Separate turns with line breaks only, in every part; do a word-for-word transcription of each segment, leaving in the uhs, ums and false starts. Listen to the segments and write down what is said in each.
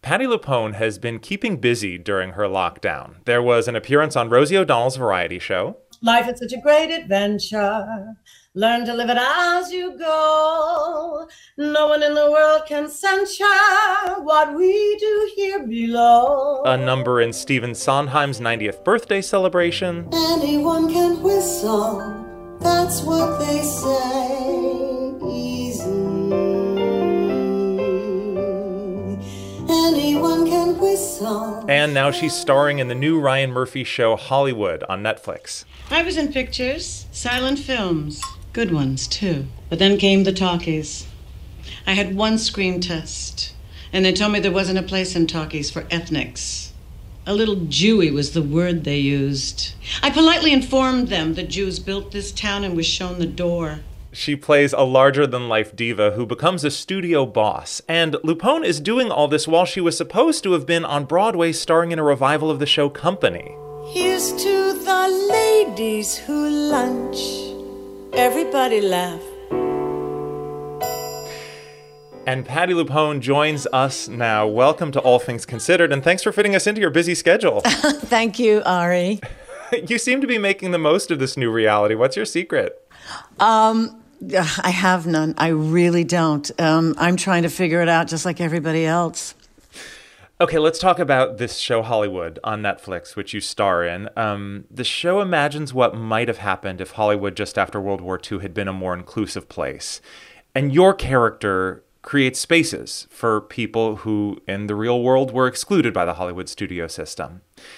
Patti LuPone has been keeping busy during her lockdown. There was an appearance on Rosie O'Donnell's variety show.
Life is such a great adventure. Learn to live it as you go. No one in the world can censure what we do here below.
A number in Stephen Sondheim's ninetieth birthday celebration.
Anyone can whistle, that's what they say. Easy. Anyone can whistle.
And now she's starring in the new Ryan Murphy show Hollywood on Netflix.
I was in pictures, silent films. Good ones, too. But then came the talkies. I had one screen test, and they told me there wasn't a place in talkies for ethnics. A little Jewy was the word they used. I politely informed them that Jews built this town and was shown the door.
She plays a larger-than-life diva who becomes a studio boss. And LuPone is doing all this while she was supposed to have been on Broadway starring in a revival of the show Company.
Here's to the ladies who lunch. Everybody laugh.
And Patti LuPone joins us now. Welcome to All Things Considered, and thanks for fitting us into your busy schedule.
Thank you, Ari.
You seem to be making the most of this new reality. What's your secret?
Um, I have none. I really don't. Um, I'm trying to figure it out just like everybody else.
Okay, let's talk about this show Hollywood on Netflix, which you star in. Um, the show imagines what might have happened if Hollywood just after World War Two had been a more inclusive place. And your character creates spaces for people who, in the real world, were excluded by the Hollywood studio system.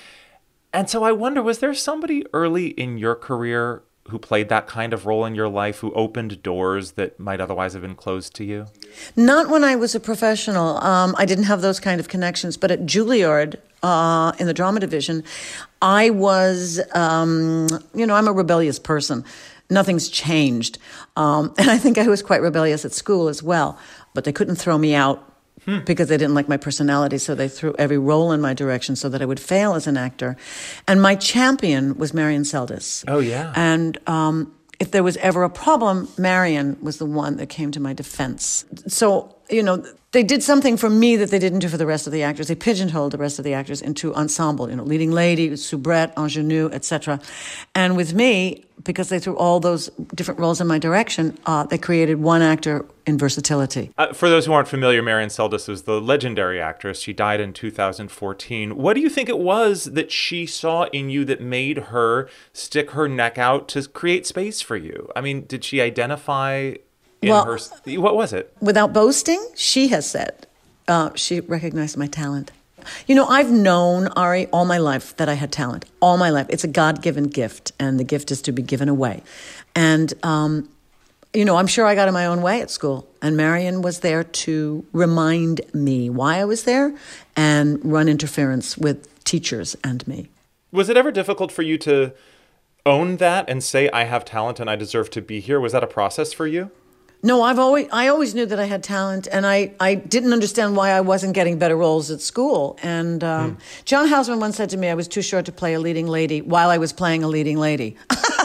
And so I wonder, was there somebody early in your career who played that kind of role in your life, who opened doors that might otherwise have been closed to you?
Not when I was a professional. Um, I didn't have those kind of connections. But at Juilliard, uh, in the drama division, I was, um, you know, I'm a rebellious person. Nothing's changed. Um, and I think I was quite rebellious at school as well. But they couldn't throw me out Hmm. because they didn't like my personality, so they threw every role in my direction so that I would fail as an actor. And my champion was Marion Seldes.
Oh, yeah.
And um, if there was ever a problem, Marion was the one that came to my defense. So, you know, they did something for me that they didn't do for the rest of the actors. They pigeonholed the rest of the actors into ensemble, you know, leading lady, soubrette, ingenue, et cetera. And with me, because they threw all those different roles in my direction, uh, they created one actor in versatility.
Uh, for those who aren't familiar, Marion Seldes was the legendary actress. She died in two thousand fourteen. What do you think it was that she saw in you that made her stick her neck out to create space for you? I mean, did she identify in
well,
her... What was it?
Without boasting, she has said uh, she recognized my talent. You know, I've known, Ari, all my life that I had talent. All my life. It's a God-given gift, and the gift is to be given away. And, um, you know, I'm sure I got in my own way at school. And Marion was there to remind me why I was there and run interference with teachers and me.
Was it ever difficult for you to own that and say, I have talent and I deserve to be here? Was that a process for you?
No, I've always I always knew that I had talent, and I, I didn't understand why I wasn't getting better roles at school. And um, mm. John Houseman once said to me I was too short to play a leading lady while I was playing a leading lady.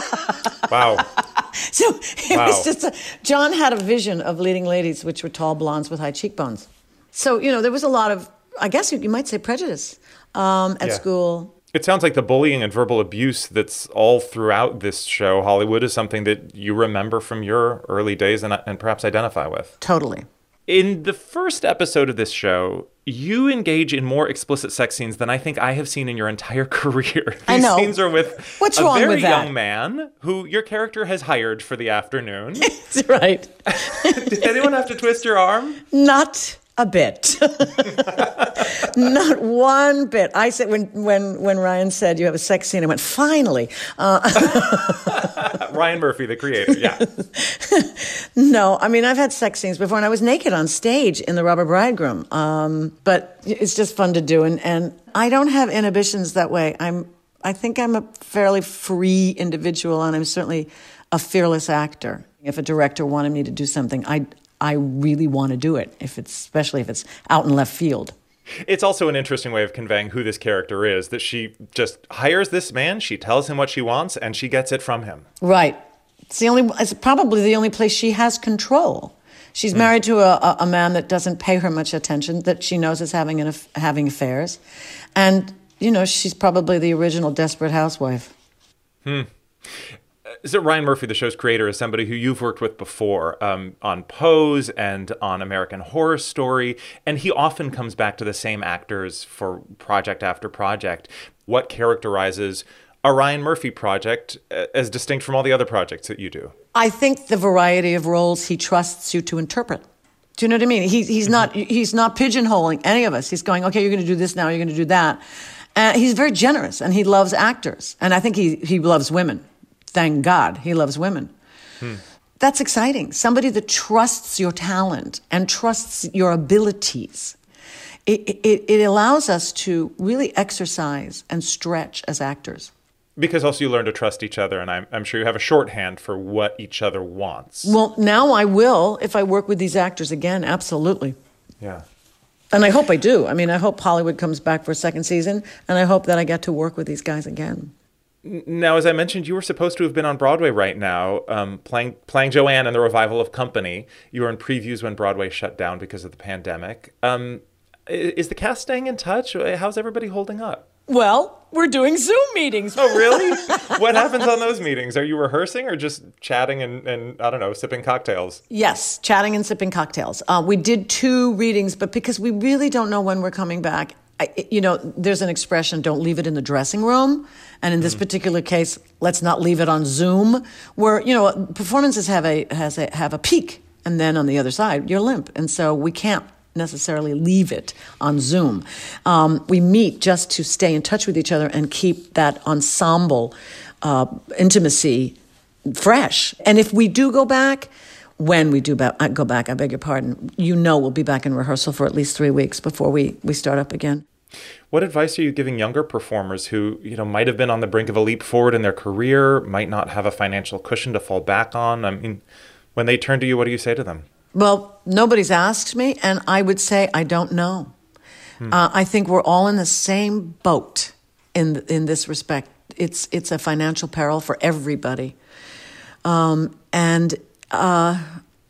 Wow.
So it
wow.
was just a, John had a vision of leading ladies which were tall blondes with high cheekbones. So, you know, there was a lot of, I guess you, you might say, prejudice um, at
yeah.
school.
It sounds like the bullying and verbal abuse that's all throughout this show, Hollywood, is something that you remember from your early days and, and perhaps identify with.
Totally.
In the first episode of this show, you engage in more explicit sex scenes than I think I have seen in your entire career. These
I know.
scenes are with
What's
a
wrong
very
with that?
young man who your character has hired for the afternoon.
That's right.
Did anyone have to twist your arm?
Not a bit. Not one bit. I said, when, when, when Ryan said you have a sex scene, I went, finally. Uh,
Ryan Murphy, the creator, yeah.
No, I mean, I've had sex scenes before, and I was naked on stage in The Robber Bridegroom. Um, but it's just fun to do, and, and I don't have inhibitions that way. I'm, I think I'm a fairly free individual, and I'm certainly a fearless actor. If a director wanted me to do something, I I really want to do it, if it's especially if it's out in left field.
It's also an interesting way of conveying who this character is, that she just hires this man, she tells him what she wants, and she gets it from him.
Right. It's the only. It's probably the only place she has control. She's married to a, a, a man that doesn't pay her much attention, that she knows is having an, aff- having affairs. And, you know, she's probably the original Desperate Housewife.
Hmm. So Ryan Murphy, the show's creator, is somebody who you've worked with before um, on Pose and on American Horror Story, and he often comes back to the same actors for project after project. What characterizes a Ryan Murphy project as distinct from all the other projects that you do?
I think the variety of roles he trusts you to interpret. Do you know what I mean? He, he's
Mm-hmm.
not he's not pigeonholing any of us. He's going, okay, you're going to do this now, you're going to do that. And he's very generous, and he loves actors. And I think he, he loves women. Thank God he loves women. Hmm. That's exciting. Somebody that trusts your talent and trusts your abilities. It, it, it allows us to really exercise and stretch as actors.
Because also you learn to trust each other, and I'm, I'm sure you have a shorthand for what each other wants.
Well, now I will if I work with these actors again, absolutely.
Yeah.
And I hope I do. I mean, I hope Hollywood comes back for a second season, and I hope that I get to work with these guys again.
Now, as I mentioned, you were supposed to have been on Broadway right now, um, playing playing Joanne in the revival of Company. You were in previews when Broadway shut down because of the pandemic. Um, is the cast staying in touch? How's everybody holding up?
Well, we're doing Zoom meetings.
Oh, really? What happens on those meetings? Are you rehearsing or just chatting and, and I don't know, sipping cocktails?
Yes, chatting and sipping cocktails. Uh, we did two readings, but because we really don't know when we're coming back, I, you know, there's an expression, don't leave it in the dressing room. And in this mm. particular case, let's not leave it on Zoom, where, you know, performances have a, has a, have a peak. And then on the other side, you're limp. And so we can't necessarily leave it on Zoom. Um, we meet just to stay in touch with each other and keep that ensemble uh, intimacy fresh. And if we do go back, when we do ba- go back, I beg your pardon, you know we'll be back in rehearsal for at least three weeks before we, we start up again.
What advice are you giving younger performers who, you know, might have been on the brink of a leap forward in their career, might not have a financial cushion to fall back on? I mean, when they turn to you, what do you say to them?
Well, nobody's asked me, and I would say I don't know. Hmm. Uh, I think we're all in the same boat in in this respect. It's it's a financial peril for everybody, um, and uh,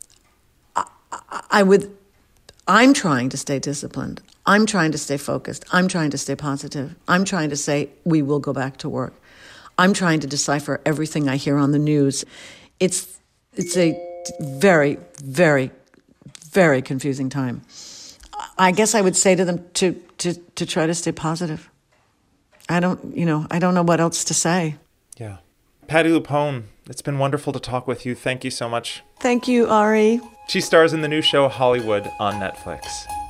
I, I would. I'm trying to stay disciplined. I'm trying to stay focused. I'm trying to stay positive. I'm trying to say we will go back to work. I'm trying to decipher everything I hear on the news. It's it's a very, very, very confusing time. I guess I would say to them to to to try to stay positive. I don't, you know, I don't know what else to say.
Yeah. Patti LuPone, it's been wonderful to talk with you. Thank you so much.
Thank you, Ari.
She stars in the new show Hollywood on Netflix.